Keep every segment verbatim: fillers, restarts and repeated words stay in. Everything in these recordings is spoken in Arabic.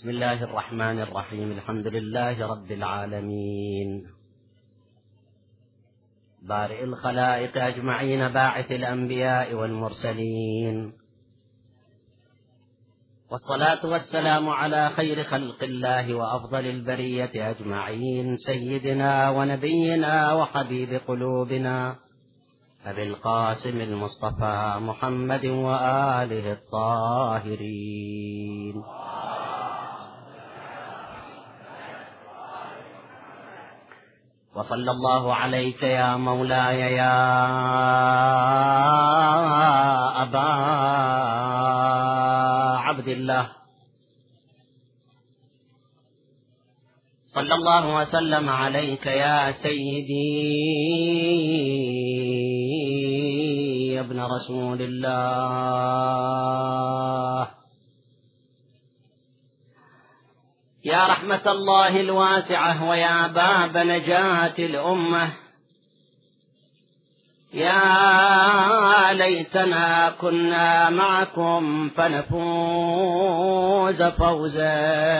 بسم الله الرحمن الرحيم. الحمد لله رب العالمين، بارئ الخلائق أجمعين، باعث الأنبياء والمرسلين، والصلاة والسلام على خير خلق الله وأفضل البرية أجمعين، سيدنا ونبينا وحبيب قلوبنا أبي القاسم المصطفى محمد وآله الطاهرين. وصلى الله عليك يا مولاي يا أبا عبد الله، صلى الله وسلم عليك يا سيدي يا ابن رسول الله، يا رحمة الله الواسعة ويا باب نجاة الأمة. يا ليتنا كنا معكم فنفوز فوزا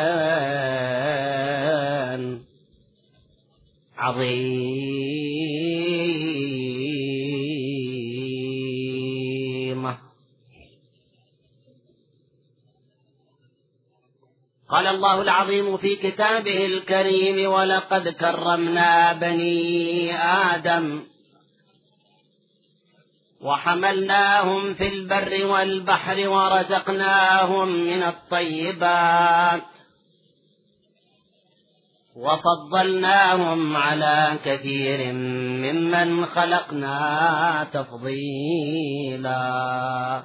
عظيما. قال الله العظيم في كتابه الكريم: ولقد كرمنا بني آدم وحملناهم في البر والبحر ورزقناهم من الطيبات وفضلناهم على كثير ممن خلقنا تفضيلا.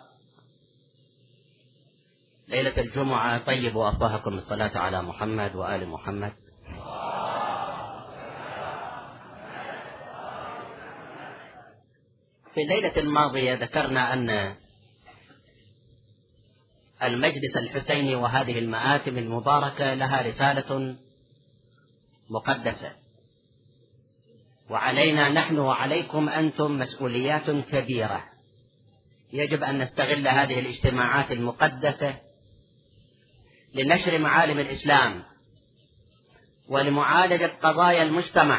ليلة الجمعة طيبوا أفواهكم بالصلاة على محمد وآل محمد. في الليلة الماضية ذكرنا أن المجلس الحسيني وهذه المآتم المباركة لها رسالة مقدسة، وعلينا نحن وعليكم أنتم مسؤوليات كبيرة. يجب أن نستغل هذه الاجتماعات المقدسة لنشر معالم الإسلام ولمعالجة قضايا المجتمع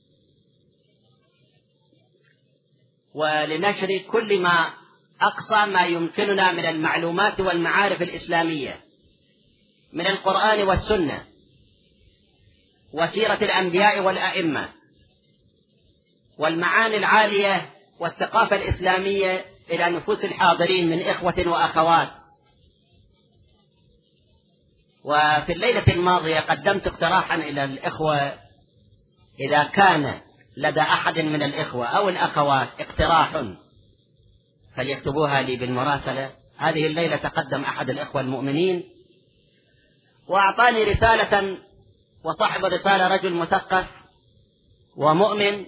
ولنشر كل ما أقصى ما يمكننا من المعلومات والمعارف الإسلامية من القرآن والسنة وسيرة الأنبياء والأئمة والمعاني العالية والثقافة الإسلامية إلى نفوس الحاضرين من إخوة وأخوات. وفي الليلة الماضية قدمت اقتراحا إلى الإخوة، إذا كان لدى أحد من الإخوة أو الأخوات اقتراح فليكتبوها لي بالمراسلة. هذه الليلة تقدم أحد الإخوة المؤمنين وأعطاني رسالة، وصاحب الرسالة رجل مثقف ومؤمن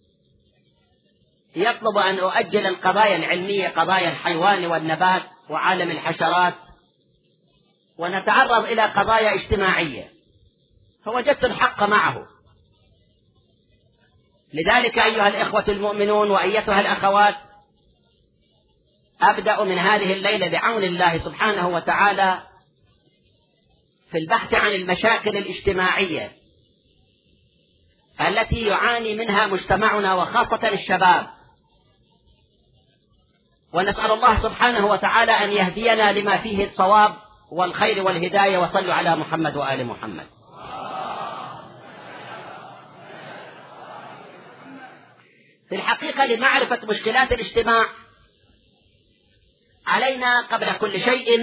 يطلب أن أؤجل القضايا العلمية، قضايا الحيوان والنبات وعالم الحشرات، ونتعرض إلى قضايا اجتماعية، فوجدت الحق معه. لذلك أيها الإخوة المؤمنون وأيتها الأخوات، أبدأ من هذه الليلة بعون الله سبحانه وتعالى في البحث عن المشاكل الاجتماعية التي يعاني منها مجتمعنا وخاصة الشباب، ونسأل الله سبحانه وتعالى أن يهدينا لما فيه الصواب والخير والهداية. وصلوا على محمد وآل محمد. في الحقيقة لمعرفة مشكلات الاجتماع علينا قبل كل شيء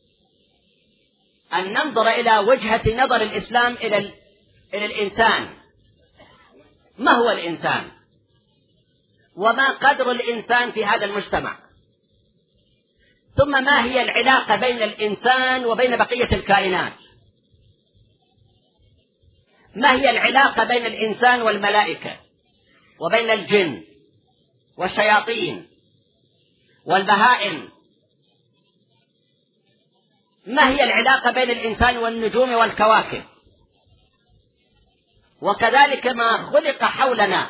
أن ننظر إلى وجهة نظر الإسلام إلى إلى الإنسان. ما هو الإنسان؟ وما قدر الإنسان في هذا المجتمع؟ ثم ما هي العلاقة بين الإنسان وبين بقية الكائنات؟ ما هي العلاقة بين الإنسان والملائكة وبين الجن والشياطين والبهائم؟ ما هي العلاقة بين الإنسان والنجوم والكواكب؟ وكذلك ما خلق حولنا،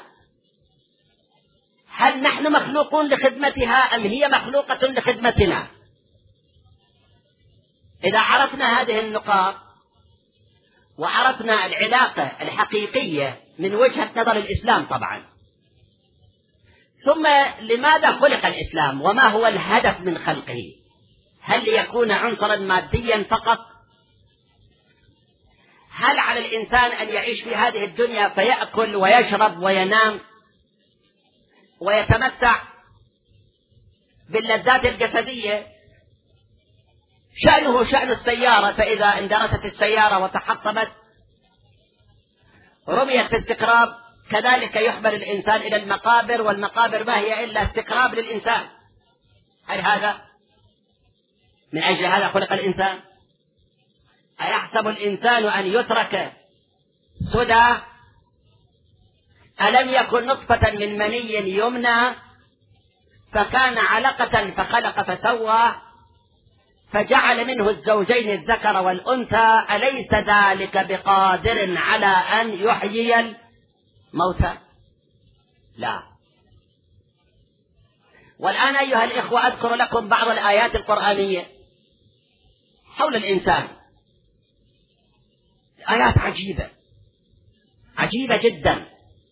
هل نحن مخلوقون لخدمتها أم هي مخلوقة لخدمتنا؟ إذا عرفنا هذه النقاط وعرفنا العلاقة الحقيقية من وجهة نظر الإسلام طبعا. ثم لماذا خلق الإسلام وما هو الهدف من خلقه؟ هل ليكون عنصرا ماديا فقط؟ هل على الإنسان أن يعيش في هذه الدنيا فيأكل ويشرب وينام ويتمتع باللذات الجسدية؟ شأنه شأن السيارة، فإذا اندرست السيارة وتحطمت رميت في استقراب، كذلك يحمل الإنسان إلى المقابر، والمقابر ما هي إلا استقراب للإنسان. هل هذا من أجل هذا خلق الإنسان؟ أيحسب الإنسان أن يترك سدى؟ ألم يكن نطفة من مني يمنى فكان علقة فخلق فسوى فجعل منه الزوجين الذكر والأنثى أليس ذلك بقادر على أن يحيي الموتى؟ لا. والآن أيها الإخوة أذكر لكم بعض الآيات القرآنية حول الإنسان، آيات عجيبة عجيبة جدا.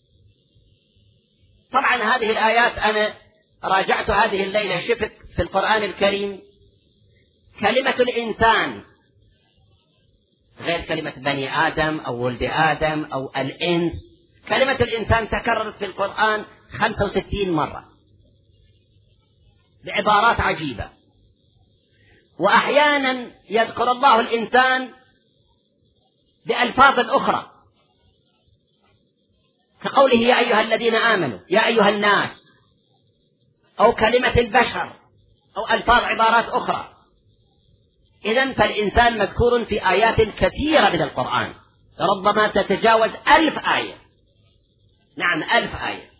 طبعا هذه الآيات أنا راجعت هذه الليلة، شفت في القرآن الكريم كلمة الإنسان غير كلمة بني آدم أو ولد آدم أو الإنس. كلمة الإنسان تكررت في القرآن خمسة وستين مرة بعبارات عجيبة، وأحيانا يذكر الله الإنسان بألفاظ أخرى كقوله يا أيها الذين آمنوا، يا أيها الناس، أو كلمة البشر، أو ألفاظ عبارات أخرى. إذن فالإنسان مذكور في آيات كثيرة من القرآن، ربما تتجاوز ألف آية. نعم ألف آية.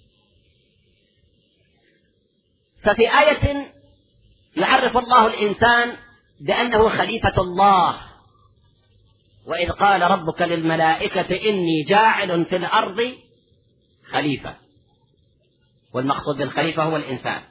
ففي آية يعرف الله الإنسان بأنه خليفة الله، وإذ قال ربك للملائكة إني جاعل في الأرض خليفة، والمقصود بالخليفة هو الإنسان.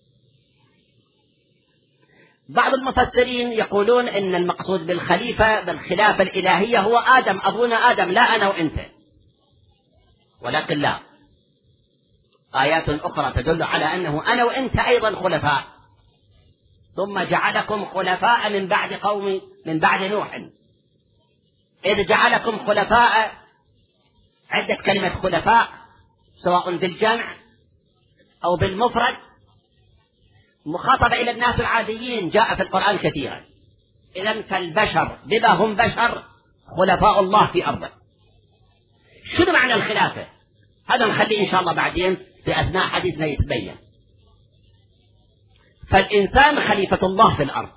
بعض المفسرين يقولون إن المقصود بالخليفة بالخلافة الإلهية هو آدم، أبونا آدم، لا أنا وإنت. ولكن لا، آيات أخرى تدل على أنه أنا وإنت أيضا خلفاء، ثم جعلكم خلفاء من بعد قوم من بعد نوح، إذ جعلكم خلفاء. عدة كلمة خلفاء سواء بالجمع أو بالمفرد مخاطبة إلى الناس العاديين، جاء في القرآن كثيرا. إذن فالبشر بما هم بشر خلفاء الله في أرضه. شنو معنى الخلافة؟ هذا نخليه إن شاء الله بعدين في أثناء حديثنا يتبين. فالإنسان خليفة الله في الأرض.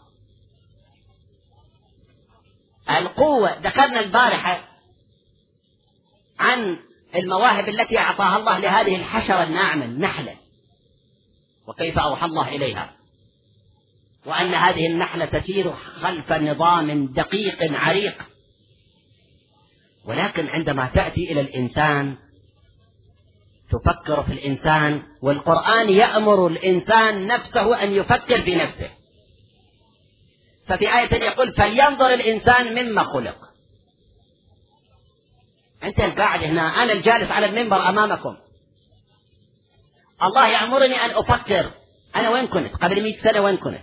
القوة، ذكرنا البارحة عن المواهب التي أعطاها الله لهذه الحشرة الناعمة النحلة، وكيف أوحى الله إليها، وأن هذه النحلة تسير خلف نظام دقيق عريق. ولكن عندما تأتي إلى الإنسان تفكر في الإنسان، والقرآن يأمر الإنسان نفسه أن يفكر في نفسه. ففي آية يقول فلينظر الإنسان مما خلق. أنت القاعد هنا، أنا الجالس على المنبر أمامكم، الله يأمرني أن أفكر أنا وين كنت قبل مئة سنة، وين كنت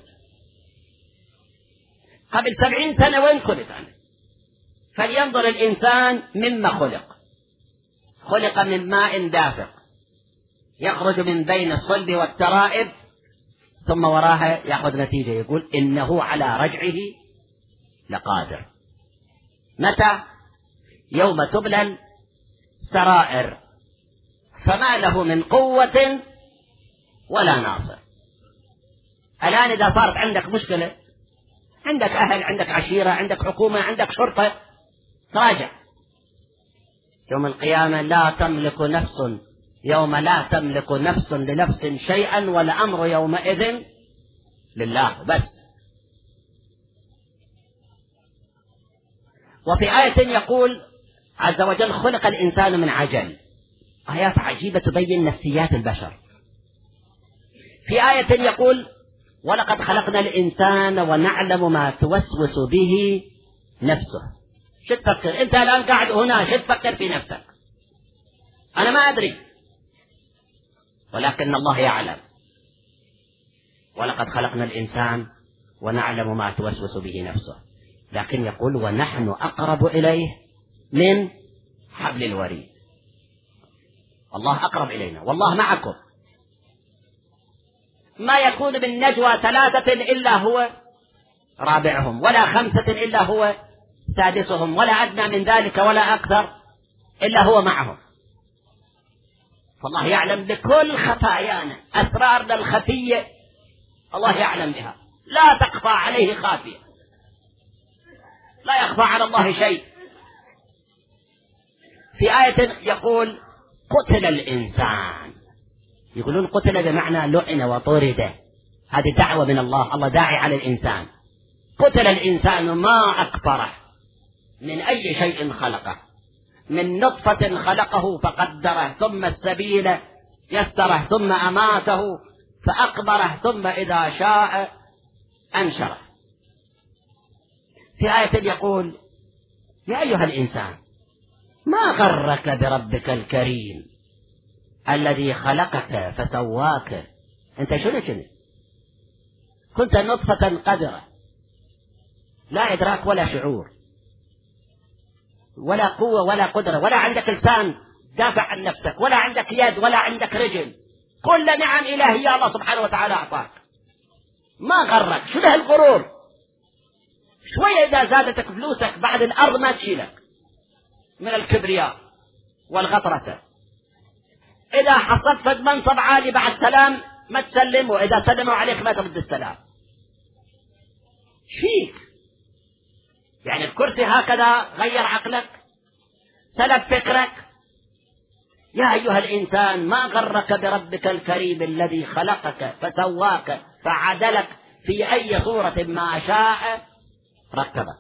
قبل سبعين سنة، وين كنت أنا. فلينظر الإنسان مما خلق. خلق من ماء دافق يخرج من بين الصلب والترائب، ثم وراها يأخذ نتيجة، يقول إنه على رجعه لقادر. متى؟ يوم تبلى السرائر فما له من قوة ولا ناصر. الآن إذا صارت عندك مشكلة، عندك أهل، عندك عشيرة، عندك حكومة، عندك شرطة، تراجع. يوم القيامة لا تملك نفس يوم لا تملك نفس لنفس شيئا والأمر يومئذ لله بس. وفي آية يقول عز وجل خلق الإنسان من عجل. آيات عجيبة تبين نفسيات البشر. في آية يقول ولقد خلقنا الإنسان ونعلم ما توسوس به نفسه. شو تفكر أنت الآن قاعد هنا؟ شو تفكر في نفسك؟ أنا ما أدري، ولكن الله يعلم. ولقد خلقنا الإنسان ونعلم ما توسوس به نفسه، لكن يقول ونحن أقرب إليه من حبل الوريد. الله أقرب إلينا، والله معكم. ما يكون من نجوى ثلاثة إلا هو رابعهم، ولا خمسة إلا هو سادسهم، ولا أدنى من ذلك ولا أكثر إلا هو معهم. فالله يعلم بكل خفايانا، أسرارنا الخفية الله يعلم بها، لا تخفى عليه خافية، لا يخفى على الله شيء. في آية يقول قتل الإنسان، يقولون قتل بمعنى لعن وطرد، هذه دعوة من الله، الله داعي على الإنسان. قتل الإنسان ما أكبره، من أي شيء خلقه، من نطفة خلقه فقدره، ثم السبيل يسره، ثم أماته فأقبره، ثم إذا شاء أنشره. في آية يقول يا أيها الإنسان ما غرك بربك الكريم الذي خلقك فسواك. أنت شنو كنت؟ كنت نطفة قدرة، لا إدراك ولا شعور ولا قوة ولا قدرة، ولا عندك لسان دافع عن نفسك، ولا عندك يد ولا عندك رجل، كل نعم إلهية الله سبحانه وتعالى أعطاك. ما غرك، شو ده الغرور؟ شوية إذا زادتك فلوسك بعد الأرض ما تشيلك من الكبرياء والغطرسة. إذا حصلت فد منصب عالي بعد سلام ما تسلم، وإذا سلموا عليك ما ترد السلام. شيك يعني الكرسي هكذا غير عقلك، سلب فكرك. يا أيها الإنسان ما غرك بربك الكريم الذي خلقك فسواك فعدلك في أي صورة ما شاء ركبك.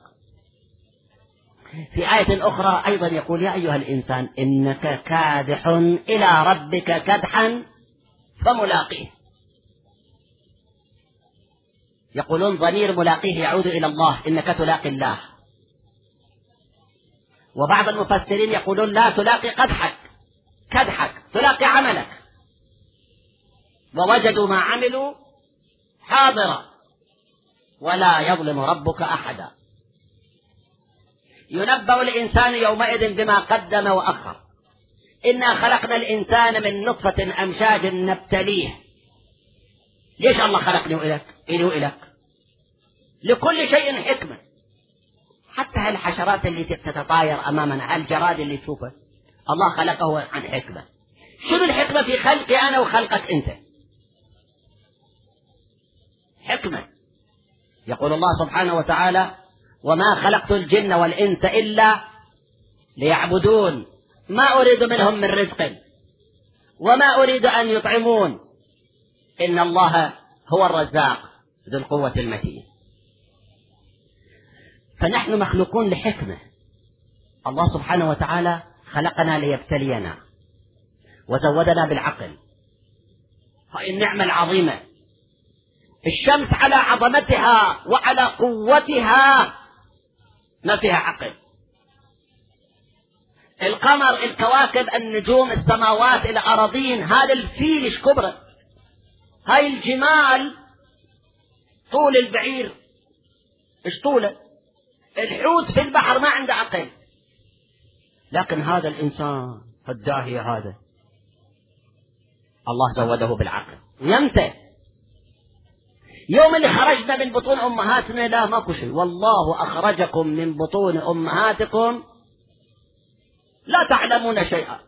في آية أخرى أيضا يقول يا أيها الإنسان إنك كادح إلى ربك كدحا فملاقيه. يقولون ضمير ملاقيه يعود إلى الله، إنك تلاقي الله. وبعض المفسرين يقولون لا تلاقي قدحك كدحك، تلاقي عملك. ووجدوا ما عملوا حاضرا ولا يظلم ربك أحدا. ينبأ الإنسان يومئذ بما قدم وأخر. إنا خلقنا الإنسان من نطفة أمشاج نبتليه. ليش الله خلقني وإلك إلي وإلك؟ لكل شيء حكمة. حتى هالحشرات اللي تتطاير أمامنا، هالجراد اللي تشوفه، الله خلقه عن حكمة. شنو الحكمة في خلقي أنا وخلقك أنت؟ حكمة. يقول الله سبحانه وتعالى وما خلقت الجن والإنس إلا ليعبدون ما أريد منهم من رزق وما أريد أن يطعمون إن الله هو الرزاق ذو القوة المتين. فنحن مخلوقون لحكمة. الله سبحانه وتعالى خلقنا ليبتلينا وزودنا بالعقل. هاي النعمة العظيمة. الشمس على عظمتها وعلى قوتها ما فيها عقل. القمر، الكواكب، النجوم، السماوات، الأراضين، هذا الفيل ايش كبره، هاي الجمال طول البعير ايش طوله، الحوت في البحر ما عنده عقل. لكن هذا الإنسان الداهية هذا الله زوده بالعقل. ويمتى يوم اللي خرجنا من بطون أمهاتنا لا ماكو شيء. والله أخرجكم من بطون أمهاتكم لا تعلمون شيئا.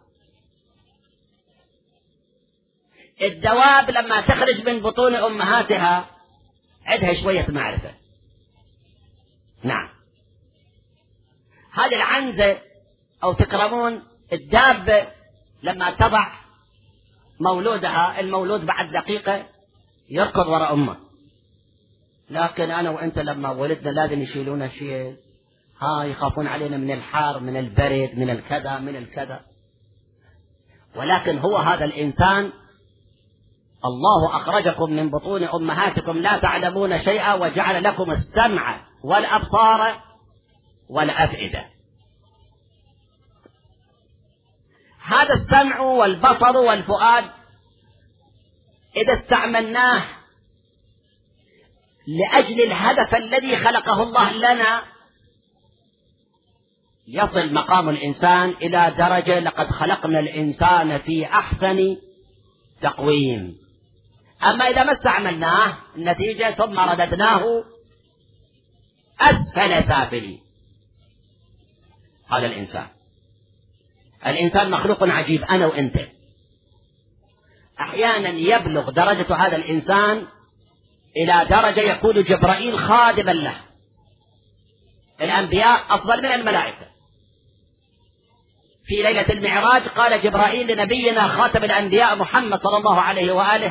الدواب لما تخرج من بطون أمهاتها عندها شوية معرفة. نعم. هذه العنزة أو تكرمون الدابة لما تضع مولودها، المولود بعد دقيقة يركض وراء أمه. لكن أنا وأنت لما ولدنا لازم يشيلونا شيء، ها يخافون علينا من الحار، من البرد، من الكذا، من الكذا. ولكن هو هذا الإنسان الله أخرجكم من بطون أمهاتكم لا تعلمون شيئا وجعل لكم السمع والأبصار والأفئدة. هذا السمع والبصر والفؤاد إذا استعملناه لأجل الهدف الذي خلقه الله لنا يصل مقام الإنسان إلى درجة لقد خلقنا الإنسان في أحسن تقويم. أما إذا ما استعملناه النتيجة ثم رددناه أسفل سافلين. هذا الإنسان الإنسان مخلوق عجيب، أنا وإنت. أحيانا يبلغ درجة هذا الإنسان إلى درجة يكون جبرائيل خادما له. الأنبياء أفضل من الملائكة. في ليلة المعراج قال جبرائيل لنبينا خاتم الأنبياء محمد صلى الله عليه وآله: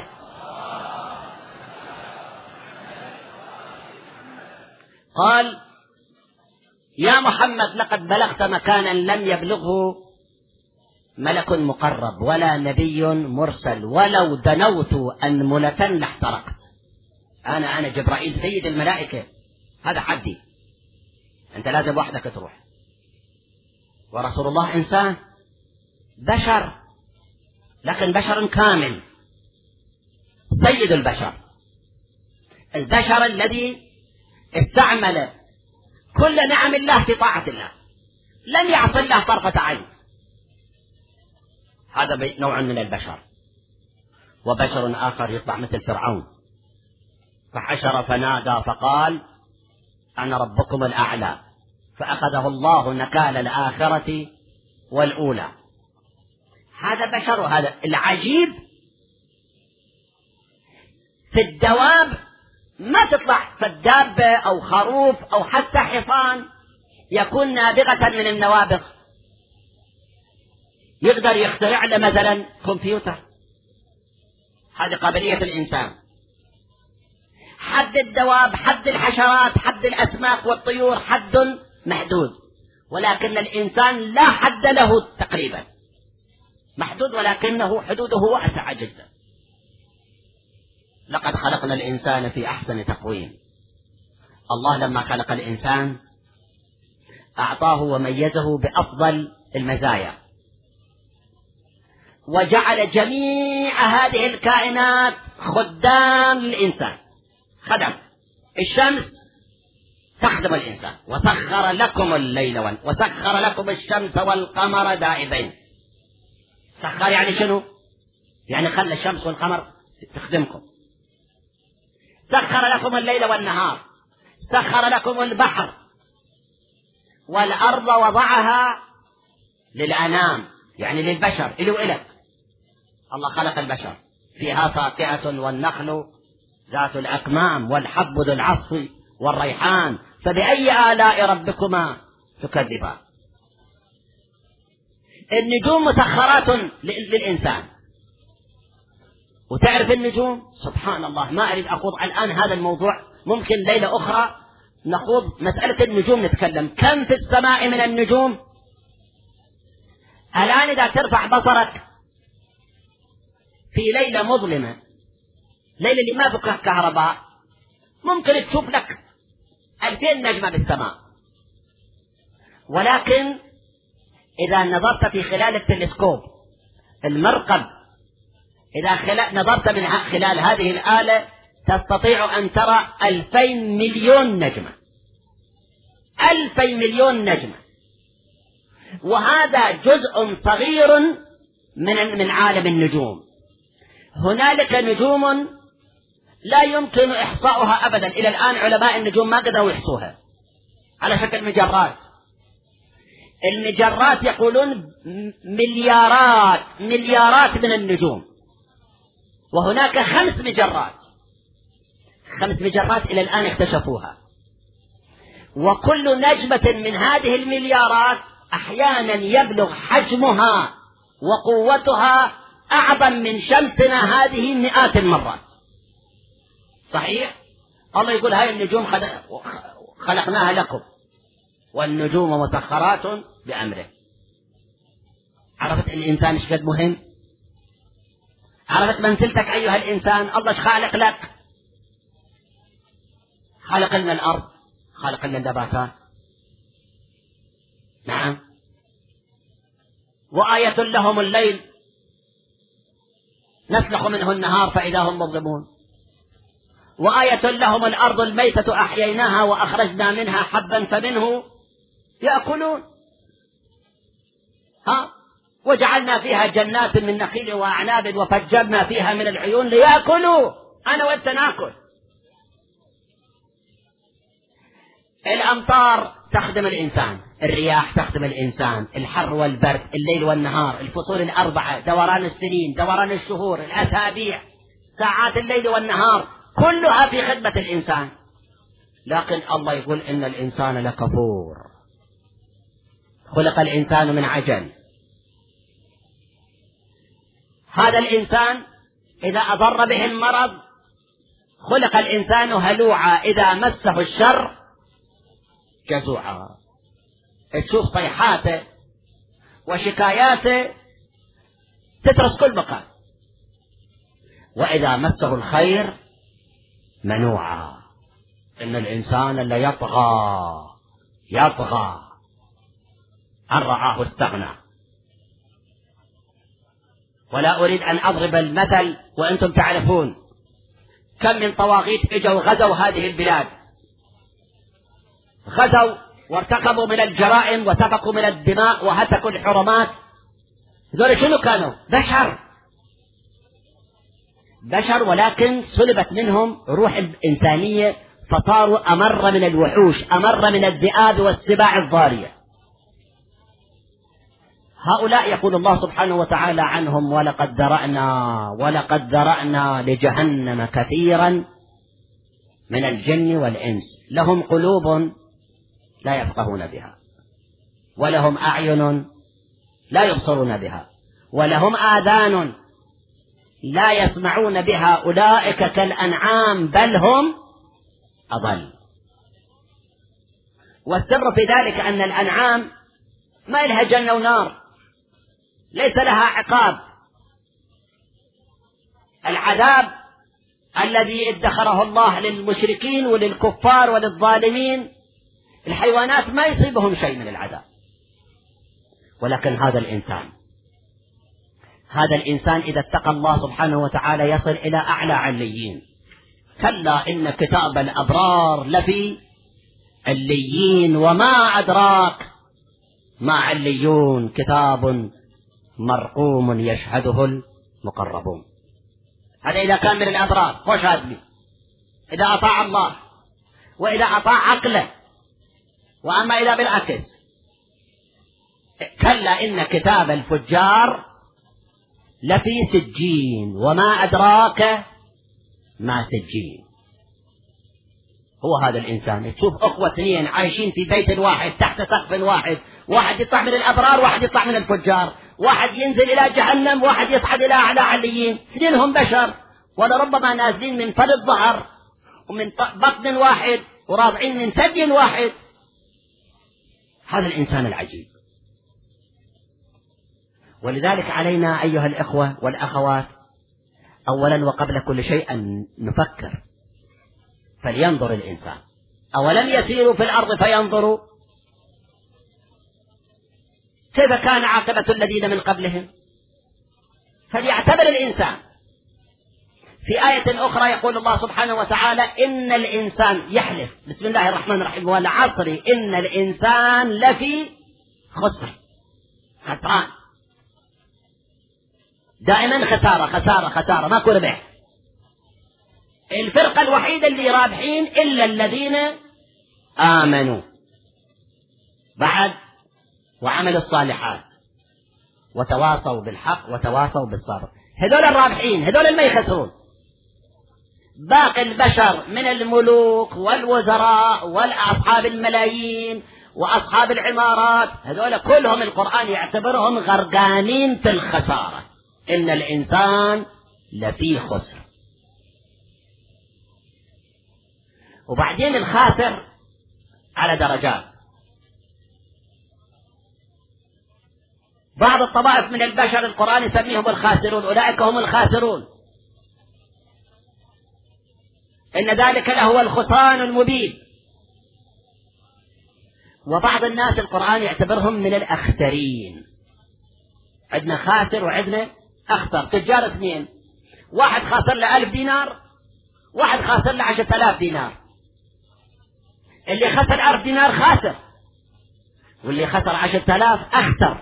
قال: يا محمد لقد بلغت مكانا لم يبلغه ملك مقرب ولا نبي مرسل، ولو دنوت أنملة لاحترقت. أنا أنا جبرائيل سيد الملائكة، هذا حدي، أنت لازم وحدك تروح. ورسول الله إنسان بشر، لكن بشر كامل، سيد البشر، البشر الذي استعمل كل نعم الله في طاعة الله، لم يعص الله طرفة عين. هذا نوع من البشر. وبشر آخر يطلع مثل فرعون، فحشر فنادى فقال: أنا ربكم الأعلى، فأخذه الله نكال الآخرة والأولى. هذا بشر. هذا العجيب في الدواب ما تطلع فالدابة أو خروف أو حتى حصان يكون نابغة من النوابغ، يقدر يخترع له مثلا كمبيوتر. هذه قابلية الإنسان. حد الدواب، حد الحشرات، حد الأسماك والطيور حد محدود، ولكن الإنسان لا حد له تقريبا، محدود ولكنه حدوده واسعة جدا. لقد خلقنا الإنسان في أحسن تقويم. الله لما خلق الإنسان أعطاه وميزه بأفضل المزايا، وجعل جميع هذه الكائنات خدام للإنسان، خدم. الشمس تخدم الإنسان، وسخر لكم الليل وال... وسخر لكم الشمس والقمر دائبين. سخر يعني شنو؟ يعني خلى الشمس والقمر تخدمكم. سخر لكم الليل والنهار، سخر لكم البحر والأرض وضعها للأنام، يعني للبشر، إلي وإلك. الله خلق البشر، فيها فاكهة والنخل ذات الأكمام والحب ذو العصف والريحان، فبأي آلاء ربكما تكذبان. النجوم مسخرات للإنسان. وتعرف النجوم سبحان الله، ما أريد أخوض الآن هذا الموضوع، ممكن ليلة أخرى نخوض مسألة النجوم، نتكلم كم في السماء من النجوم. الآن إذا ترفع بصرك في ليلة مظلمة، ليلة اللي ما فيها كهرباء، ممكن تشوف لك ألفين نجمة بالسماء، ولكن إذا نظرت في خلال التلسكوب المرقب، إذا خلال نظرت من خلال هذه الآلة تستطيع أن ترى ألفين مليون نجمة، ألفين مليون نجمة. وهذا جزء صغير من من عالم النجوم. هنالك نجوم لا يمكن إحصاؤها أبدا، إلى الآن علماء النجوم ما قدروا يحصوها، على شكل مجرات. المجرات يقولون مليارات مليارات من النجوم، وهناك خمس مجرات خمس مجرات إلى الآن اكتشفوها. وكل نجمة من هذه المليارات أحيانا يبلغ حجمها وقوتها أعظم من شمسنا هذه مئات المرات. صحيح؟ الله يقول هاي النجوم خلقناها لكم، والنجوم مسخرات بأمره. عرفت الإنسان ايش قد مهم؟ عرفت منزلتك أيها الإنسان؟ الله ايش خالق لك؟ خالق لنا الأرض، خالق لنا النباتات، نعم، وآية لهم الليل نسلخ منه النهار فإذا هم مظلمون، وآية لهم الأرض الميتة أحييناها وأخرجنا منها حبا فمنه يأكلون، ها وجعلنا فيها جنات من نخيل وأعناب وفجرنا فيها من العيون ليأكلوا. أنا وأنت نأكل. الأمطار تخدم الإنسان، الرياح تخدم الإنسان، الحر والبرد، الليل والنهار، الفصول الأربعة، دوران السنين، دوران الشهور، الأسابيع، ساعات الليل والنهار، كلها في خدمة الإنسان. لكن الله يقول إن الإنسان لكفور، خلق الإنسان من عجل. هذا الإنسان إذا أضر به المرض، خلق الإنسان هلوعا إذا مسه الشر جزوعا. تشوف صيحاته وشكاياته تترس كل مكان، وإذا مسه الخير منوعا. إن الإنسان اللي يطغى يطغى أن رآه استغنى. ولا أريد أن أضرب المثل وأنتم تعرفون كم من طواغيت اجوا غزوا هذه البلاد، غزوا وارتكبوا من الجرائم وسفكوا من الدماء وهتكوا الحرمات. ذول شنو كانوا؟ بشر بشر ولكن سلبت منهم روح الإنسانية فصاروا أمر من الوحوش، أمر من الذئاب والسباع الضارية. هؤلاء يقول الله سبحانه وتعالى عنهم: ولقد ذرأنا ولقد ذرأنا لجهنم كثيرا من الجن والإنس لهم قلوب لا يفقهون بها، ولهم أعين لا يبصرون بها، ولهم آذان لا يسمعون بها، أولئك كالأنعام بل هم أضل. والسر في ذلك أن الأنعام ما لها جنة ونار، ليس لها عقاب. العذاب الذي ادخره الله للمشركين وللكفار وللظالمين، الحيوانات ما يصيبهم شيء من العذاب. ولكن هذا الإنسان هذا الإنسان إذا اتقى الله سبحانه وتعالى يصل إلى أعلى عليين. كلا إن كتاب الأبرار لفي عليين، وما أدراك ما عليون، كتاب مرقوم يشهده المقربون. هذا إذا كان من الأبرار خوش هادمي، إذا أطاع الله وإذا أطاع عقله. وأما إذا بالعكس، كلا إن كتاب الفجار لفي سجين، وما أدراك ما سجين. هو هذا الإنسان. تشوف أخوة اثنين عايشين في بيت واحد تحت سقف واحد، واحد يطلع من الأبرار واحد يطلع من الفجار، واحد ينزل إلى جهنم واحد يصعد إلى أعلى عليين. اثنينهم بشر، ولربما نازلين من فلذ ظهر ومن بطن واحد وراضعين من ثدي واحد. هذا الإنسان العجيب. ولذلك علينا أيها الإخوة والأخوات أولا وقبل كل شيء أن نفكر. فلينظر الإنسان، أولم يسيروا في الأرض فينظروا كيف كان عاقبة الذين من قبلهم. فليعتبر الإنسان. في آية أخرى يقول الله سبحانه وتعالى: إن الإنسان يحلف بسم الله الرحمن الرحيم والعصر إن الإنسان لفي خسر، خسران، دائما خسارة خسارة خسارة، ما كل ربح. الفرقة الوحيدة اللي رابحين إلا الذين آمنوا بعد وعملوا الصالحات وتواصوا بالحق وتواصوا بالصبر. هذول الرابحين، هذول ما يخسرون. باقي البشر من الملوك والوزراء والأصحاب الملايين وأصحاب العمارات، هذول كلهم القرآن يعتبرهم غرقانين في الخسارة. إن الإنسان لفي خسر. وبعدين الخاسر على درجات. بعض الطوائف من البشر القرآن يسميهم الخاسرون، أولئك هم الخاسرون، إن ذلك لهو الخسران المبين. وبعض الناس القرآن يعتبرهم من الأخسرين، عندنا خاسر وعندنا أخسر. تجار اثنين، واحد خاسر له ألف دينار، واحد خاسر له عشرة آلاف دينار. اللي خسر ألف دينار خاسر، واللي خسر عشرة آلاف أخسر.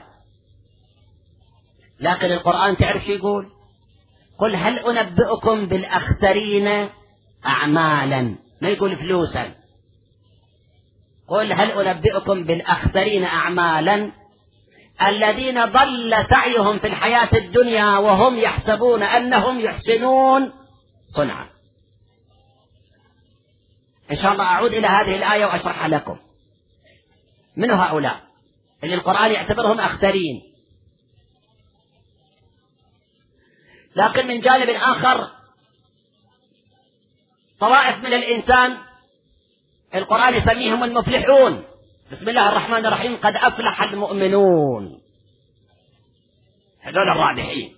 لكن القرآن تعرف شو يقول؟ قل هل أنبئكم بالأخسرين أعمالا، ما يقول فلوسا. قل هل أنبئكم بالأخسرين أعمالا الذين ضل سعيهم في الحياة الدنيا وهم يحسبون أنهم يحسنون صنعا. إن شاء الله أعود إلى هذه الآية وأشرحها لكم. من هؤلاء اللي القرآن يعتبرهم أخسرين؟ لكن من جانب آخر طوائف من الإنسان القرآن يسميهم المفلحون. بسم الله الرحمن الرحيم، قد أفلح المؤمنون. هذول الرابحين.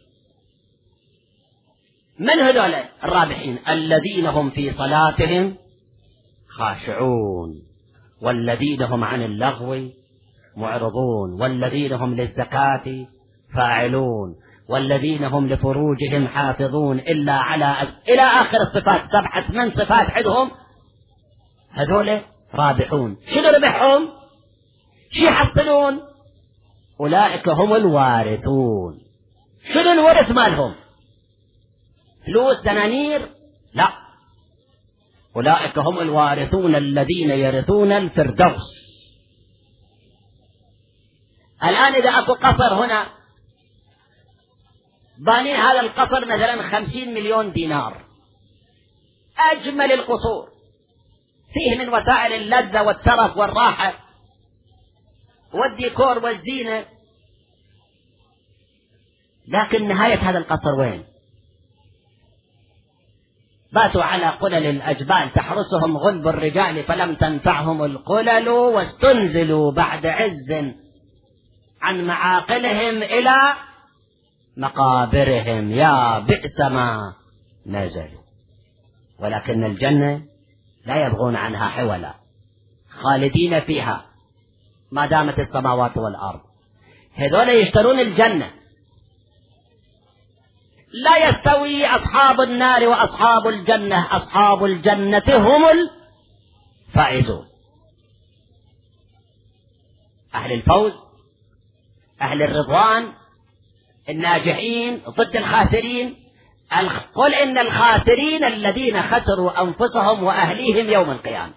من هذول الرابحين؟ الذين هم في صلاتهم خاشعون، والذين هم عن اللغو معرضون، والذين هم للزكاة فاعلون، والذين هم لفروجهم حافظون إلا على أز... إلى آخر الصفات. سبعة من صفات عندهم. هذول رابحون. شنو ربحهم؟ شو يحصلون؟ أولئك هم الوارثون. شنو الورث مالهم؟ فلوس دنانير؟ لا، أولئك هم الوارثون الذين يرثون الفردوس. الآن إذا أكو قصر هنا بانين هذا القصر مثلا خمسين مليون دينار، أجمل القصور، فيه من وسائل اللذة والترف والراحة والديكور والزينة، لكن نهاية هذا القصر وين؟ باتوا على قلل الأجبال تحرسهم غلب الرجال فلم تنفعهم القلل، واستنزلوا بعد عز عن معاقلهم إلى مقابرهم، يا بئس ما نزلوا. ولكن الجنة لا يبغون عنها حولا، خالدين فيها ما دامت السماوات والأرض. هذول يشترون الجنة. لا يستوي أصحاب النار وأصحاب الجنة، أصحاب الجنة هم الفائزون. أهل الفوز، أهل الرضوان، الناجحين ضد الخاسرين. قل إن الخاسرين الذين خسروا أنفسهم وأهليهم يوم القيامة،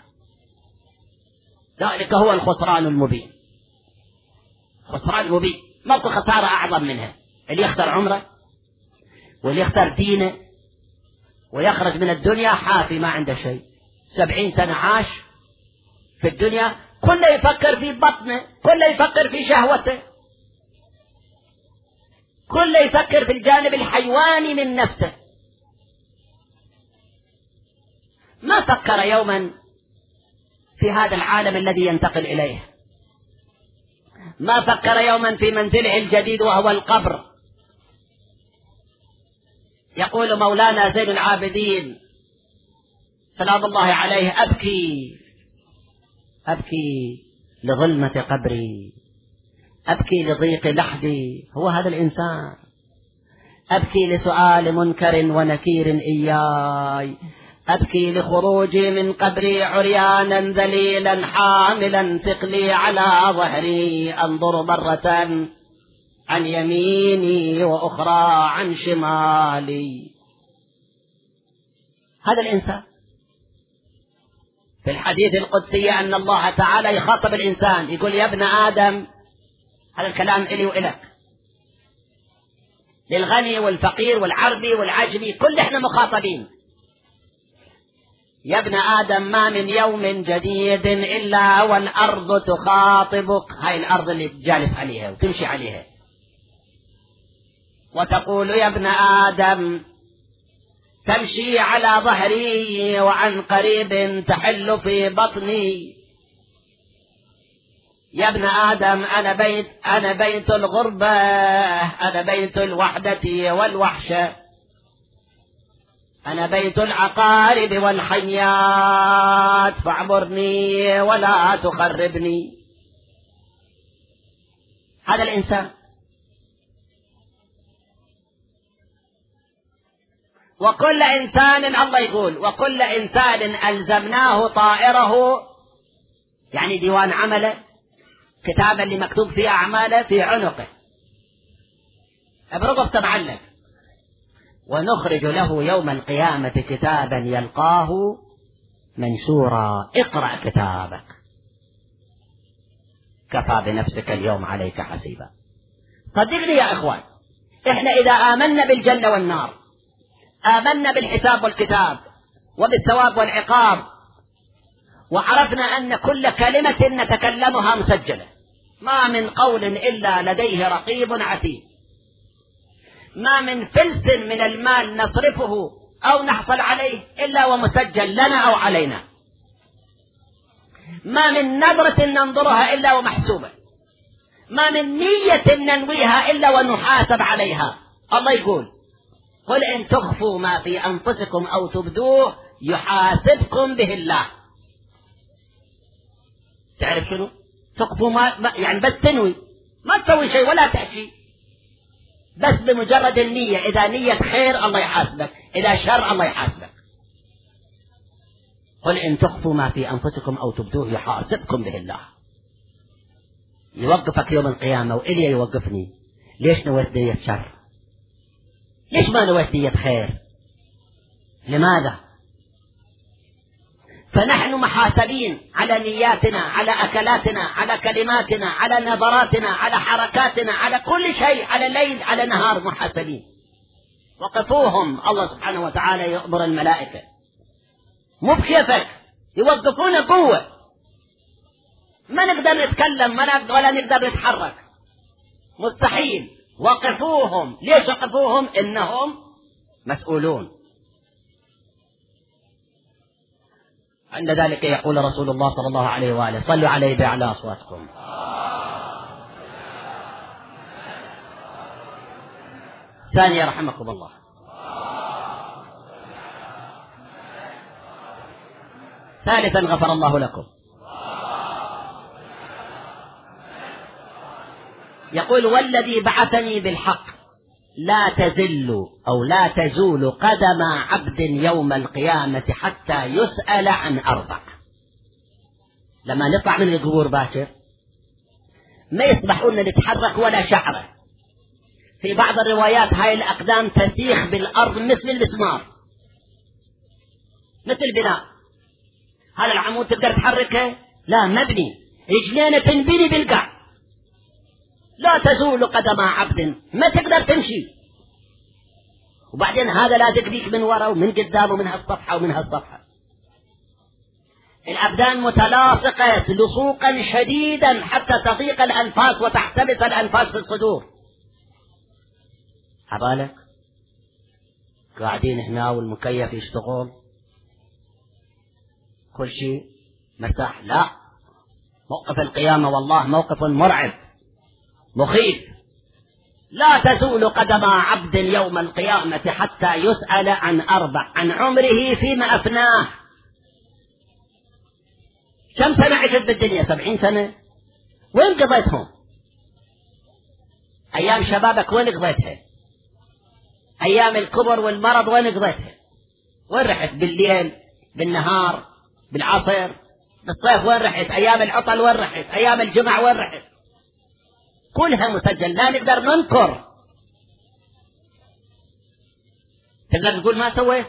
ذلك هو الخسران المبين. خسران مبين، ما في خسارة أعظم منها. اللي يختار عمره واللي يختار دينه ويخرج من الدنيا حافي ما عنده شيء. سبعين سنة عاش في الدنيا، كله يفكر في بطنه، كله يفكر في شهوته، كله يفكر في الجانب الحيواني من نفسه. ما فكر يوما في هذا العالم الذي ينتقل إليه، ما فكر يوما في منزله الجديد وهو القبر. يقول مولانا زين العابدين سلام الله عليه: أبكي أبكي لظلمة قبري، أبكي لضيق لحدي. هو هذا الإنسان. أبكي لسؤال منكر ونكير إياي، أبكي لخروجي من قبري عريانا ذليلا حاملا ثقلي على ظهري، أنظر مرة عن يميني وأخرى عن شمالي. هذا الإنسان. في الحديث القدسي أن الله تعالى يخاطب الإنسان يقول: يا ابن آدم، هذا الكلام إلي وإلك، للغني والفقير والعربي والعجمي، كل احنا مخاطبين. يا ابن آدم، ما من يوم جديد إلا والأرض تخاطبك. هاي الأرض اللي تجالس عليها وتمشي عليها، وتقول: يا ابن آدم، تمشي على ظهري وعن قريب تحل في بطني. يا ابن آدم، أنا بيت أنا بيت الغربة، أنا بيت الوحدة والوحشة، أنا بيت العقارب والحيات، فاعبرني ولا تخربني. هذا الإنسان. وكل إنسان الله يقول وكل إنسان ألزمناه طائره، يعني ديوان عمله، كتابا اللي مكتوب فيه أعماله في عنقه برقبته معلق، ونخرج له يوم القيامة كتابا يلقاه منشورا اقرأ كتابك كفى بنفسك اليوم عليك حسيبا. صدقني يا إخوان، إحنا إذا آمنا بالجنة والنار، آمنا بالحساب والكتاب وبالثواب والعقاب، وعرفنا أن كل كلمة نتكلمها مسجلة، ما من قول إلا لديه رقيب عتيد، ما من فلس من المال نصرفه أو نحصل عليه إلا ومسجل لنا أو علينا، ما من نظرة ننظرها إلا ومحسوبة، ما من نية ننويها إلا ونحاسب عليها. الله يقول قل إن تخفوا ما في أنفسكم أو تبدوه يحاسبكم به الله. تعرف شنو تخفوا؟ ما يعني بس تنوي، ما تسوي شيء ولا تأتي، بس بمجرد النية. إذا نية خير الله يحاسبك، إذا شر الله يحاسبك. قل إن تخفوا ما في أنفسكم أو تبدوه يحاسبكم به الله. يوقفك يوم القيامة وإلي يوقفني، ليش نويت نية شر؟ ليش ما نويت نية خير؟ لماذا؟ فنحن محاسبين على نياتنا، على أكلاتنا، على كلماتنا، على نظراتنا، على حركاتنا، على كل شيء، على ليل على نهار محاسبين. وقفوهم، الله سبحانه وتعالى يأمر الملائكة مو بكيفك، يوقفون قوة، ما نقدر نتكلم ولا نقدر نتحرك، مستحيل. وقفوهم. ليش وقفوهم؟ إنهم مسؤولون. عند ذلك يقول رسول الله صلى الله عليه وآله صلوا عليه بأعلى أصواتكم. ثانية رحمكم الله. ثالثا غفر الله لكم. يقول والذي بعثني بالحق لا تزل أو لا تزول قدم عبد يوم القيامة حتى يسأل عن أربع. لما نطلع من القبور باكر ما يصبحون نتحرك ولا شعرة. في بعض الروايات هاي الأقدام تسيخ بالأرض مثل المسمار، مثل البناء. هذا العمود تقدر تحركه؟ لا، مبني، رجلينا تنبني بالقاع. لا تزول قدم عبد، ما تقدر تمشي. وبعدين هذا لازق بيك من وراء ومن قدام ومن هالصفحة ومن هالصفحة. الأبدان متلاصقة لصوقا شديدا حتى تضيق الأنفاس وتحتبس الأنفاس في الصدور. عبالك قاعدين هنا والمكيف يشتغل كل شيء مرتاح. لا، موقف القيامة والله موقف مرعب مخيف. لا تزول قدم عبد يوم القيامة حتى يسأل عن أربع: عن عمره فيما أفناه. كم سنة عشت بالدنيا؟ سبعين سنة. وين قضيتهم؟ أيام شبابك وين قضيتها؟ أيام الكبر والمرض وين قضيتها؟ وين رحت؟ بالليل، بالنهار، بالعصر، بالصيف وين رحت؟ أيام العطل وين رحت؟ أيام الجمع وين رحت؟ كلها مسجل، لا نقدر ننكر. تقدر تقول ما سويت؟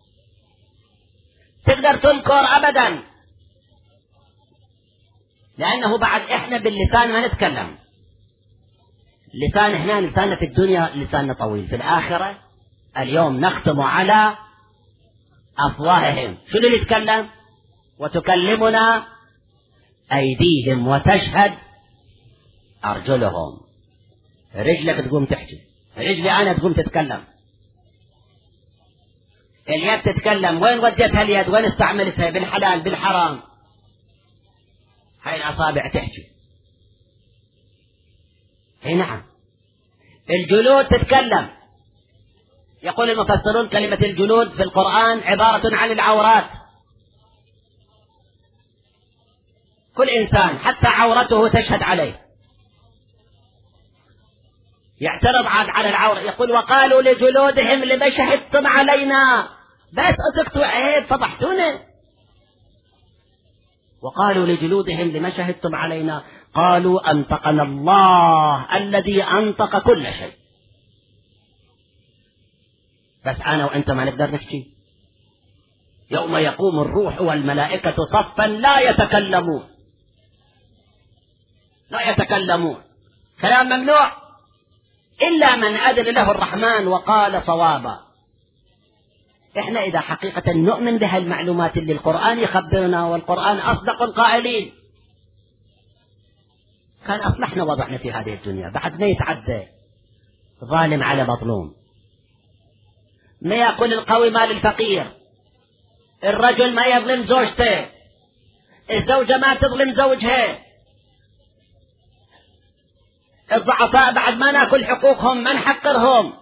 تقدر تنكر أبدا، لأنه بعد إحنا باللسان ما نتكلم. لسان هنا لساننا في الدنيا لساننا طويل، في الآخرة اليوم نختم على أفواههم. شنو اللي يتكلم؟ وتكلمنا أيديهم وتشهد أرجلهم. رجلك تقوم تحكي، رجلي أنا تقوم تتكلم. اليد تتكلم، وين وديتها اليد؟ وين استعملتها؟ بالحلال بالحرام. هاي الأصابع تحكي. اي نعم. الجلود تتكلم. يقول المفسرون كلمة الجلود في القرآن عبارة عن العورات. كل إنسان حتى عورته تشهد عليه. يعترض عاد على العورة، يقول وقالوا لجلودهم لما شهدتم علينا، بس أسكتوا عيب فضحتونا. وقالوا لجلودهم لما شهدتم علينا قالوا أنطقنا الله الذي أنطق كل شيء. بس أنا وأنت ما نقدر نحكي. يوم يقوم الروح والملائكة صفا لا يتكلمون، لا يتكلمون، كلام ممنوع إلا من أذن له الرحمن وقال صوابا. إحنا إذا حقيقة نؤمن بها المعلومات اللي القرآن يخبرنا، والقرآن أصدق القائلين، كان أصلحنا وضعنا في هذه الدنيا. بعد ما يتعدى ظالم على مظلوم، ما يأكل القوي مال الفقير، الرجل ما يظلم زوجته، الزوجة ما تظلم زوجها، الضعفاء بعد ما ناكل حقوقهم ما نحقرهم.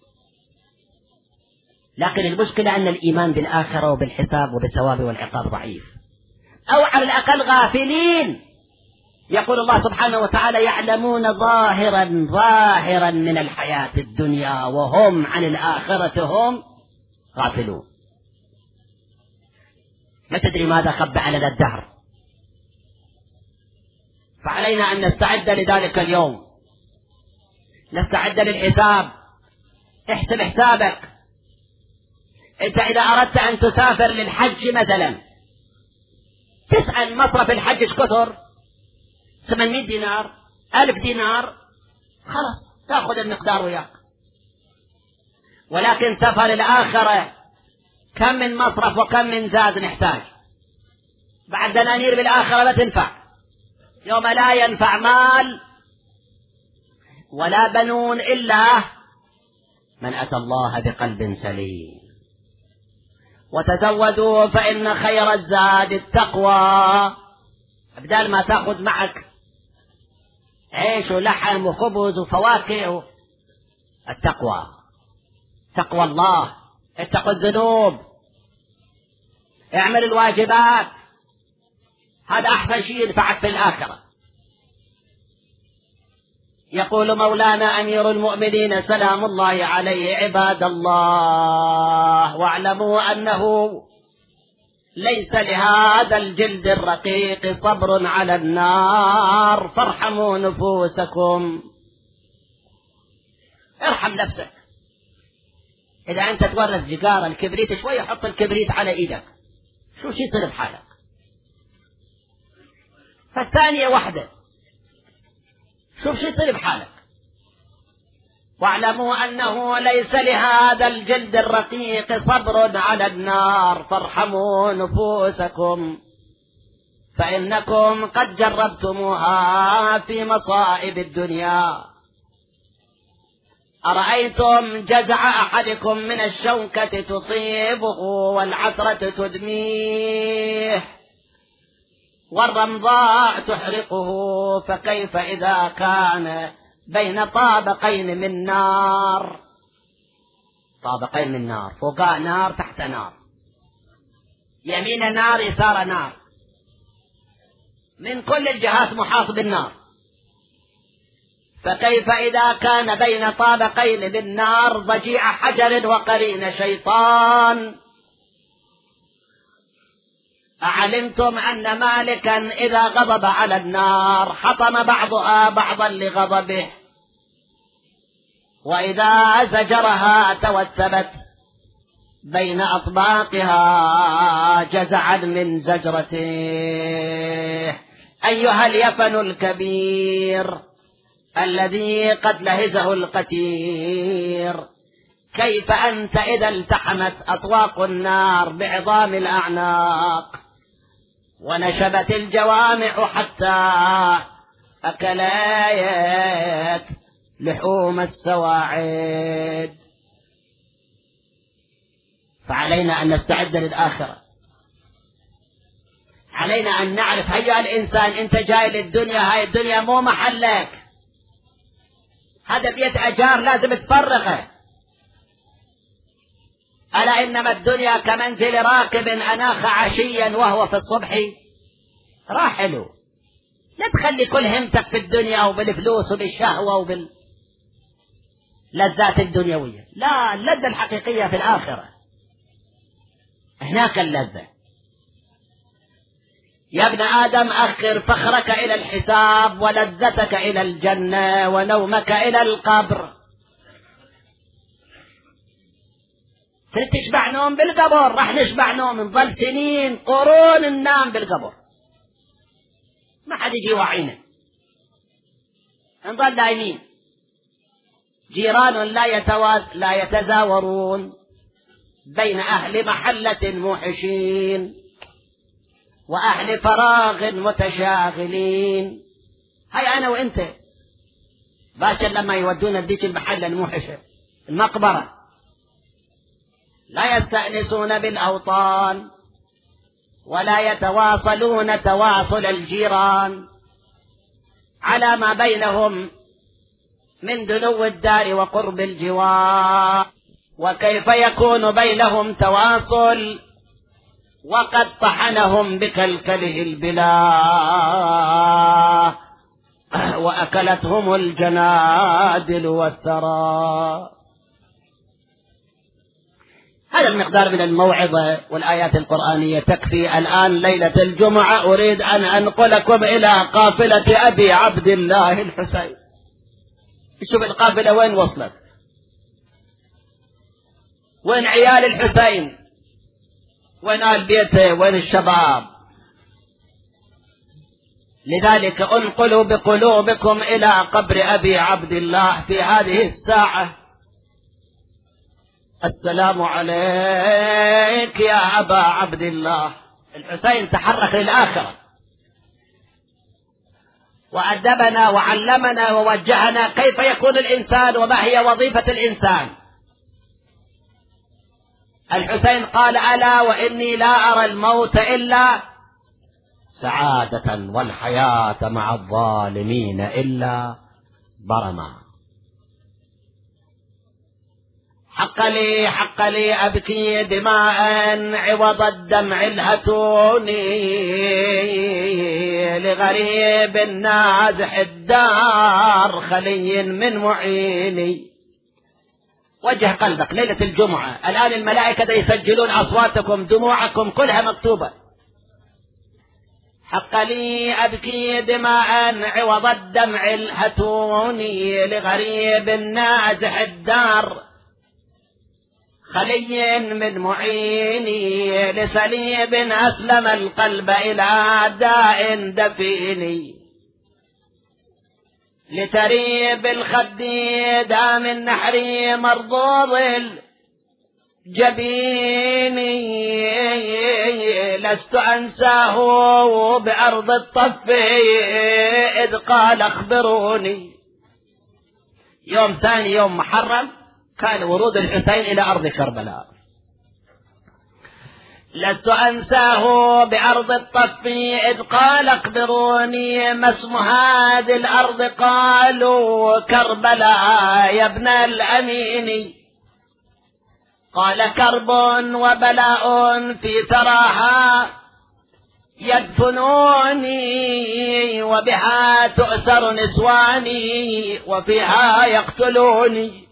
لكن المشكلة أن الإيمان بالآخرة وبالحساب وبالثواب والعقاب ضعيف، أو على الأقل غافلين. يقول الله سبحانه وتعالى يعلمون ظاهرا ظاهرا من الحياة الدنيا وهم عن الآخرة هم غافلون. ما تدري ماذا خبى على الدهر، فعلينا أن نستعد لذلك اليوم، نستعد للحساب. احسب حسابك. انت اذا اردت ان تسافر للحج مثلا، تسأل مصرف الحج كثر، ثمانمائة دينار، ألف دينار، خلاص تأخذ المقدار وياك. ولكن سفر الآخرة كم من مصرف وكم من زاد نحتاج. بعد دنانير بالآخرة لا تنفع، يوم لا ينفع مال ولا بنون إلا من أتى الله بقلب سليم. وتزودوا فإن خير الزاد التقوى. بدل ما تأخذ معك عيش ولحم وخبز وفواكه، التقوى، تقوى الله، اتقوا الذنوب، اعمل الواجبات، هذا أحسن شيء يدفعك في الآخرة. يقول مولانا أمير المؤمنين سلام الله عليه: عباد الله، واعلموا أنه ليس لهذا الجلد الرقيق صبر على النار، فارحموا نفوسكم. ارحم نفسك. إذا أنت تورث جيجار الكبريت شوية، حط الكبريت على إيدك، شو شي يصير بحالك؟ فالثانية واحدة، شوف شو يصير بحالك. واعلموا أنه ليس لهذا الجلد الرقيق صبر على النار، فارحموا نفوسكم، فإنكم قد جربتموها في مصائب الدنيا. أرأيتم جزع أحدكم من الشوكة تصيبه والعثرة تدميه والرمضاء تحرقه، فكيف إذا كان بين طابقين من نار؟ طابقين من نار، فوقها نار تحت نار، يمين نار يسار نار، من كل الجهات محاط بالنار. فكيف إذا كان بين طابقين من نار ضجيع حجر وقرين شيطان؟ أعلمتم أن مالكا إذا غضب على النار حطم بعضها بعضا لغضبه، وإذا زجرها توثبت بين أطباقها جزعا من زجرته. أيها اليفن الكبير الذي قد لهزه القتير، كيف أنت إذا التحمت أطواق النار بعظام الأعناق ونشبت الجوامع حتى أكلت لحوم السواعد؟ فعلينا أن نستعد للآخرة. علينا أن نعرف هيا الإنسان، أنت جاي للدنيا، هاي الدنيا مو محلك، هذا بيت أجار لازم تفرغه. ألا إنما الدنيا كمنزل راكب أناخ عشيا وهو في الصبح راحل. لا تخلي كل همتك في الدنيا وبالفلوس وبالشهوة وبال لذات الدنيوية، لا، اللذة الحقيقية في الآخرة، هناك اللذة. يا ابن آدم أخر فخرك إلى الحساب ولذتك إلى الجنة ونومك إلى القبر. تريد تشبع نوم بالقبر، راح نشبع نوم، نظل سنين قرون ننام بالقبر، ما حد يجي وعينا، نظل نايمين. جيران لا يتواز لا يتزاورون بين أهل محلة موحشين وأهل فراغ متشاغلين. هاي أنا وإنت باكر لما يودونا بديك المحلة الموحشة المقبرة، لا يستأنسون بالأوطان ولا يتواصلون تواصل الجيران على ما بينهم من دنو الدار وقرب الجوار. وكيف يكون بينهم تواصل وقد طحنهم بكلكله البلاد وأكلتهم الجنادل والثرى. هذا المقدار من الموعظة والآيات القرآنية تكفي. الآن ليلة الجمعة أريد أن أنقلكم إلى قافلة أبي عبد الله الحسين. شوف القافلة وين وصلت، وين عيال الحسين، وين آل بيته، وين الشباب. لذلك انقلوا بقلوبكم إلى قبر أبي عبد الله في هذه الساعة. السلام عليك يا أبا عبد الله. الحسين تحرك للآخرة وأدبنا وعلمنا ووجهنا كيف يكون الإنسان وما هي وظيفة الإنسان. الحسين قال: ألا وإني لا أرى الموت إلا سعادة والحياة مع الظالمين إلا برما. حق لي حق لي أبكي دماء عوض الدمع الهتوني لغريب نازح الدار خلي من معيني. وجه قلبك ليلة الجمعة. الآن الملائكة يسجلون أصواتكم، دموعكم كلها مكتوبة. حق لي أبكي دماء عوض الدمع الهتوني لغريب نازح الدار خلي من معيني لسليب أسلم القلب إلى داء دفيني لتريب الخد دام النحر مرضوض الجبيني لست أنساه بأرض الطف إذ قال أخبروني. يوم ثاني يوم محرم كان ورود الحسين إلى أرض كربلاء. لست أنساه بأرض الطف إذ قال أخبروني ما اسم هذه الأرض قالوا كربلاء يا ابن الأمين. قال كرب وبلاء في تراها يدفنوني وبها تؤسر نسواني وفيها يقتلوني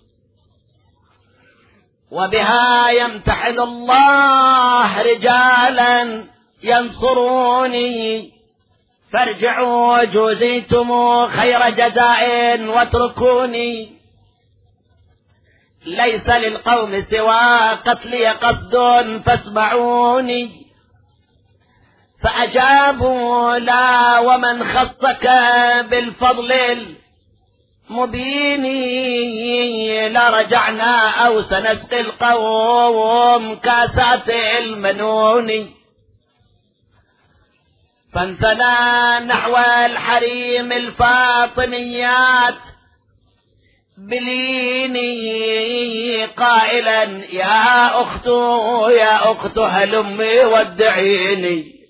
وبها يمتحن الله رجالا ينصروني فارجعوا جوزيتم خير جزاء واتركوني ليس للقوم سوى قتلي قصد فاسمعوني. فأجابوا لا ومن خصك بالفضل مبيني لرجعنا أو سنسقي القوم كاسات المنون. فانثنى نحو الحريم الفاطميات بليني قائلا يا أخت يا أخت هلمي ودعيني.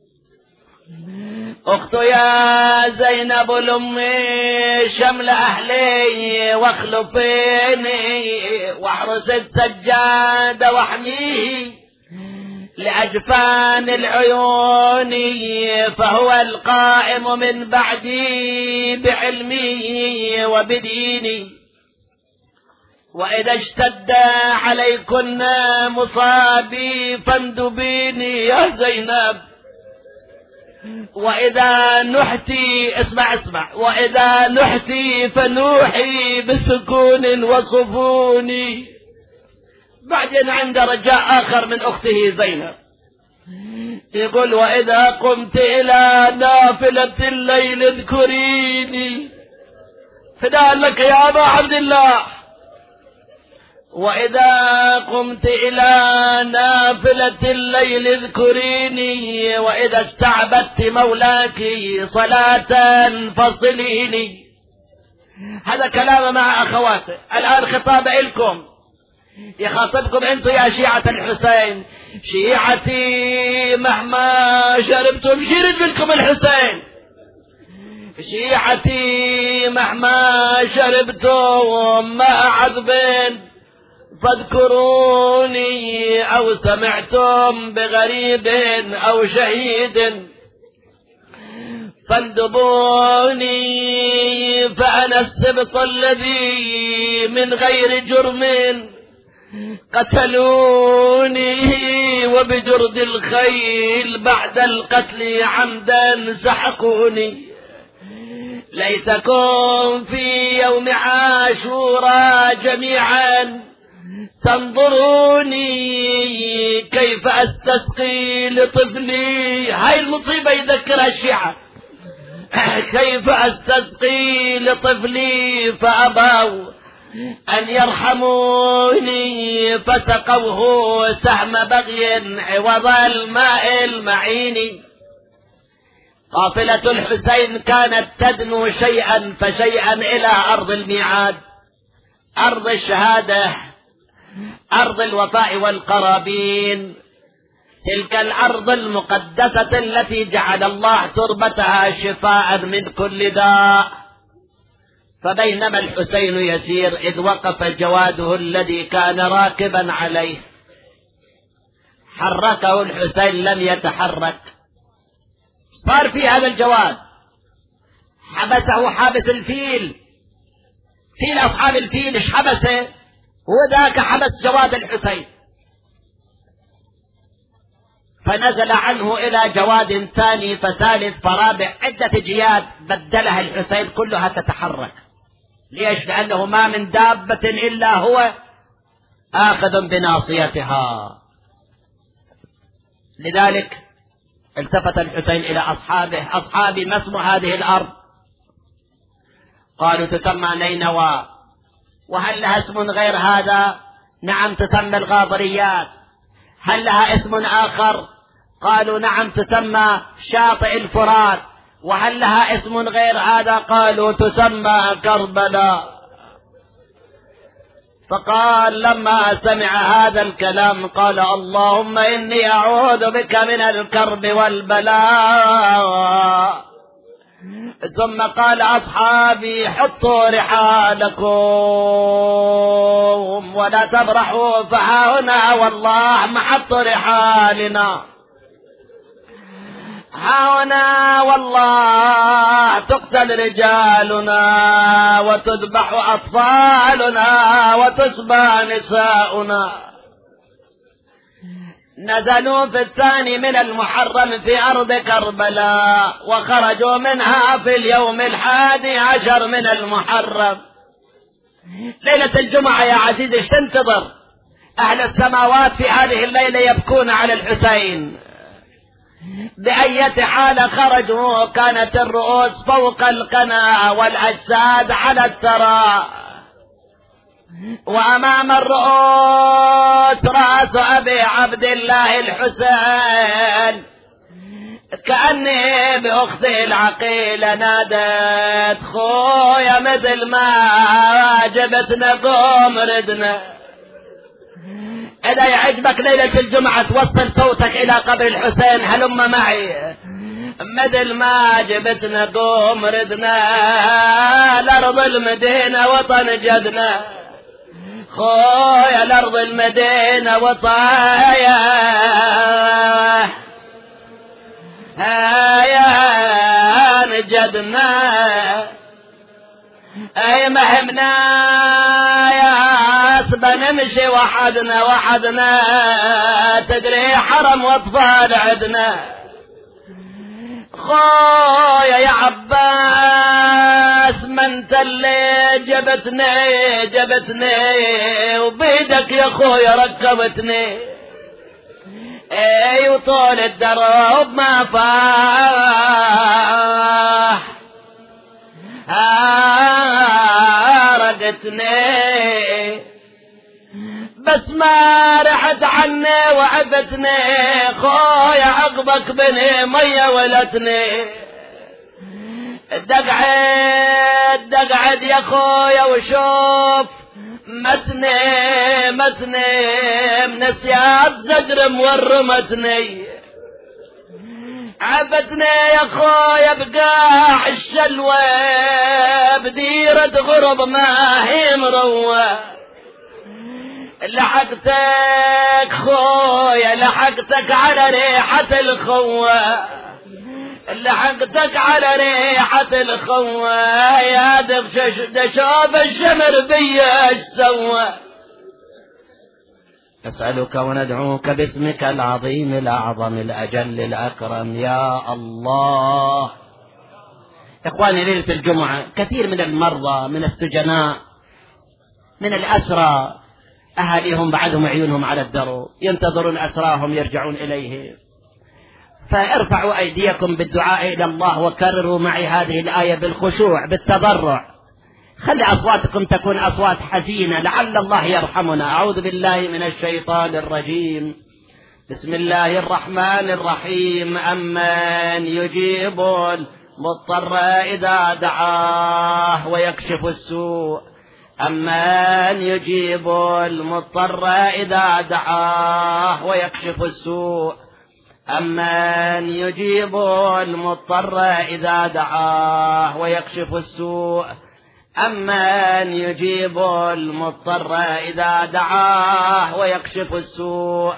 أخت يا زينب لأمي شمل أهلي واخلفيني واحرس السجاد واحميه لأجفان العيون فهو القائم من بعدي بعلمي وبديني. وإذا اشتد عليكن مصابي فاندبيني يا زينب، وإذا نحتي اسمع اسمع وإذا نحتي فنوحي بسكون وصفوني. بعدين عند رجاء آخر من أخته زينب يقول وإذا قمت إلى نافلة الليل اذكريني، فداء لك يا أبا عبد الله. وإذا قمت إلى نافلة الليل اذكريني، وإذا استعبدت مولاك صلاة فصليني. هذا كلام مع أخواته. الآن خطاب إلكم، يخاطبكم أنتم يا شيعة الحسين. شيعتي مهما شربتم شرد منكم الحسين، شيعتي مهما شربتم ماء عذب فاذكروني، أو سمعتم بغريب أو شهيد فاندبوني، فأنا السبط الذي من غير جرم قتلوني، وبجرد الخيل بعد القتل عمدا سحقوني. ليتكم في يوم عاشوراء جميعا تنظروني كيف استسقي لطفلي. هاي المصيبة يذكرها الشيعة. كيف استسقي لطفلي فأبوا أن يرحموني، فسقوه سهم بغي عوض الماء المعين. قافلة الحسين كانت تدنو شيئا فشيئا إلى أرض الميعاد، أرض الشهادة، أرض الوفاء والقرابين، تلك الأرض المقدسة التي جعل الله تربتها شفاء من كل داء. فبينما الحسين يسير إذ وقف جواده الذي كان راكبا عليه، حركه الحسين لم يتحرك. صار في هذا الجواد، حبسه حابس الفيل، فيل أصحاب الفيل ايش حبسه؟ وذاك حبس جواد الحسين. فنزل عنه إلى جواد ثاني فثالث فرابع، عدة جياد بدلها الحسين كلها تتحرك. ليش؟ لأنه ما من دابة إلا هو آخذ بناصيتها. لذلك التفت الحسين إلى أصحابه: أصحابي ما اسم هذه الأرض؟ قالوا تسمى نينوى. وهل لها اسم غير هذا؟ نعم تسمى الغاضريات. هل لها اسم آخر؟ قالوا نعم تسمى شاطئ الفرات. وهل لها اسم غير هذا؟ قالوا تسمى كربلاء. فقال لما سمع هذا الكلام قال: اللهم إني أعوذ بك من الكرب والبلاء. ثم قال: أصحابي حطوا رحالكم ولا تبرحوا، فها والله محط رحالنا، ها هنا والله تقتل رجالنا وتذبح أطفالنا وتسبى نساؤنا. نزلوا في الثاني من المحرم في أرض كربلاء، وخرجوا منها في اليوم الحادي عشر من المحرم. ليلة الجمعة يا عزيزي ايش تنتظر؟ أهل السماوات في هذه الليلة يبكون على الحسين. بأية حال خرجوا كانت الرؤوس فوق القنا والأجساد على الثرى، وأمام الرؤوس رأس أبي عبد الله الحسين. كأني بأختي العقيلة نادت: خويا مثل ما جبتنا قوم ردنا. إذا يعجبك ليلة الجمعة توصل صوتك إلى قبر الحسين: هلم معي مثل ما جبتنا قوم ردنا، لأرض المدينة وطن جدنا، خويا لأرض المدينة وطن يا نجدنا، أي مهمنا يا بنمشي وحدنا وحدنا، تدري حرم واطفال عدنا. خويا يا عباس ما انت اللي جبتني جبتني، وبيدك يا خويا ركبتني. اي وطول الدرب ما فاح هاردتني، بس ما رحت عني وعبتني. خويا عقبك بني مية ولتني. دقعد دقعد يا خويا وشوف متني متني، من سياد زقر مورمتني. عبتني يا خويا بقاع الشلوى، بديرة غرب ما هي مروى. لحقتك خويا لحقتك على ريحة الخوة، لحقتك على ريحة الخوة. يا دبشش دشوف الشمر بيا ايش سوى. نسألك وندعوك باسمك العظيم الأعظم الأجل الأكرم يا الله. إخواني، ليلة الجمعة كثير من المرضى من السجناء من الأسرى أهاليهم بعدهم عيونهم على الدرب ينتظرون أسراهم يرجعون إليه. فارفعوا أيديكم بالدعاء إلى الله وكرروا معي هذه الآية بالخشوع بالتضرع. خلي أصواتكم تكون أصوات حزينة لعل الله يرحمنا. أعوذ بالله من الشيطان الرجيم. بسم الله الرحمن الرحيم. أمن يجيب المضطر إذا دعاه ويكشف السوء، أمن يجيب المضطر إذا دعاه ويكشف السوء، أمن يجيب المضطر إذا دعاه ويكشف السوء، أمن يجيب المضطر إذا دعاه ويكشف السوء،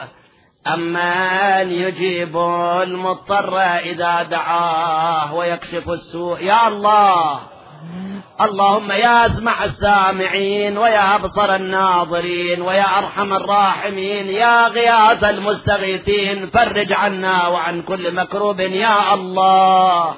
أمن يجيب المضطر إذا دعاه ويكشف السوء. يا الله، اللهم يا أسمع السامعين ويا أبصر الناظرين ويا أرحم الراحمين، يا غياث المستغيثين، فرج عنا وعن كل مكروب يا الله.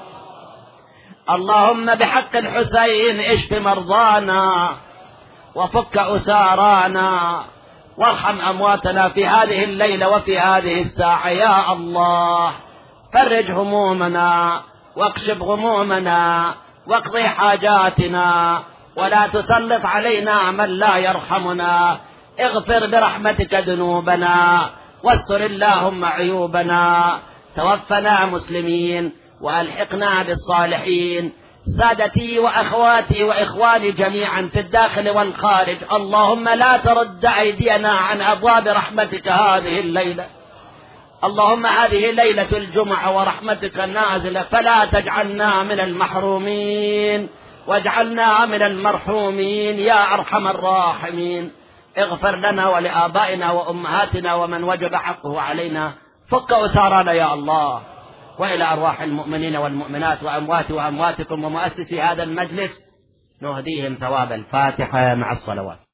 اللهم بحق الحسين اشف مرضانا وفك أسارانا وارحم أمواتنا في هذه الليلة وفي هذه الساعة يا الله. فرج همومنا واكشف غمومنا واقضي حاجاتنا، ولا تسلط علينا من لا يرحمنا. اغفر برحمتك ذنوبنا واستر اللهم عيوبنا. توفنا مسلمين وألحقنا بالصالحين. سادتي وأخواتي وإخواني جميعا في الداخل والخارج، اللهم لا ترد أيدينا عن أبواب رحمتك هذه الليلة. اللهم هذه ليلة الجمعة ورحمتك نازلة، فلا تجعلنا من المحرومين واجعلنا من المرحومين يا أرحم الراحمين. اغفر لنا ولآبائنا وأمهاتنا ومن وجب حقه علينا. فك أسارنا يا الله. وإلى أرواح المؤمنين والمؤمنات وأموات وأمواتكم ومؤسسي هذا المجلس نهديهم ثواب الفاتحة مع الصلوات.